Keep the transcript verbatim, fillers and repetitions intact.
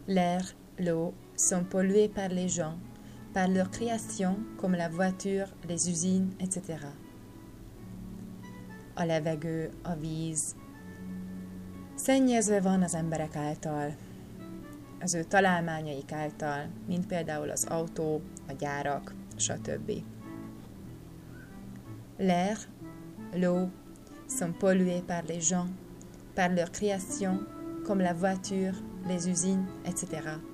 L'air, l'eau sont pollués par les gens, par leur création comme la voiture, les usines, et cetera. A levegő, a víz szennyezve van az emberek által, az ő találmányaik által, mint például az autó, a gyárak, stb. L'air, l'eau sont pollués par les gens, par leur création, comme la voiture, les usines, et cetera.